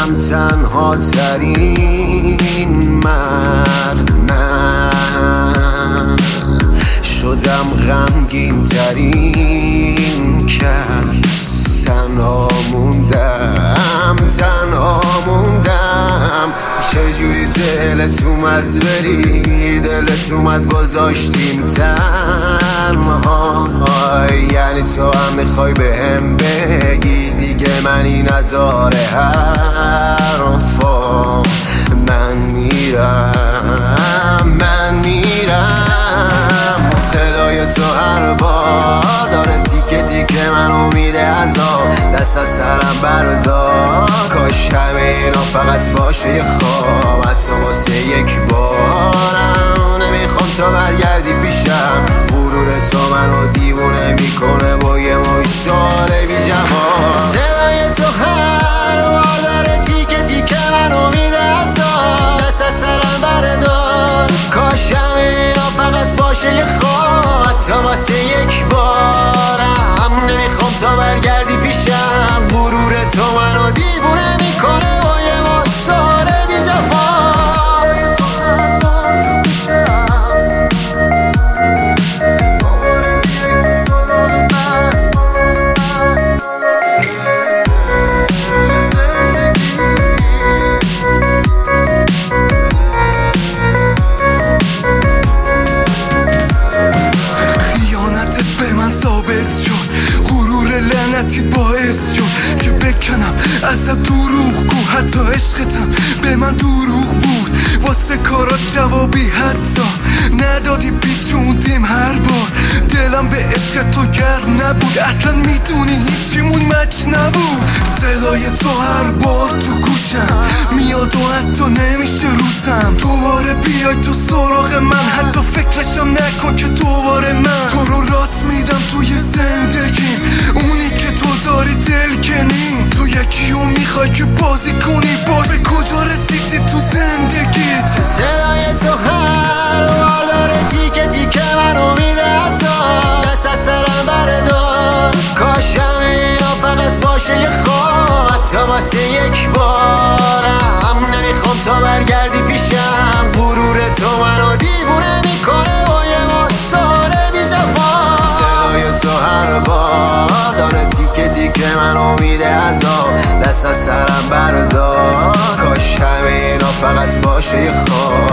شدم تنها ترین مرد، نه شدم غمگین ترین کس. تنها موندم چجوری دلت اومد بری، دلت اومد گذاشتیم تنها. یعنی تو هم میخوای بهم بگی دیگه منی نداره حرفا. من میرم صدای تو هر بار داره تیکه تیکه منو میده عذاب. دست از سرم بردار، کاش همه اینا فقط باشه یه خواب. حتی واسه یک بارم نمیخوام تو برگردی پیشم. غرور تو منو دیوونه میکنه با یه مشتال بی جواب. صدای تو هر بار داره تیکه تیکه منو میده عذاب. دست از سرم بردار، کاش همه اینا فقط باشه یه خواب. حتی واسه یک بارم نمیخوام تو برگردی پیشم. غرور تو منو دیوونه میکنه با یه مشتال بی جواب. لعنتی باعث شد که بکنم ازت دروغگو. حتی عشقتم به من دروغ بود، واسه کارات جوابی حتی ندادی. پیچوندیم هر بار، دلم به عشق تو گرم نبود. اصلا میدونی هیچیمون مچ نبود. صدای تو هر بار تو گوشم میاد و حتی نمیشه روتم. دوباره بیای تو سراغ من، حتی فکرشم نکن که دوباره من تو رو رات میدم توی زندگیم. اونی که تو داری دل کنی، تو یکیو میخوای که بازی کنی. باش به کجا رسیدی تو زندگیت؟ صدای تو هر بار داره تیکه تیکه منو میده عذاب. دست از سرم بردار، کاش همه اینا فقط باشه یه خواب. حتی واسه یک بارم نمیخوام تو برگردی پیشم. غرور تو منو دیوونه میکنه با یه مشتال بی جواب. صدای تو هر بار داره تیکه تیکه منو میده عذاب. دست از سرم بردار، کاش همه اینا فقط باشه یه خواب.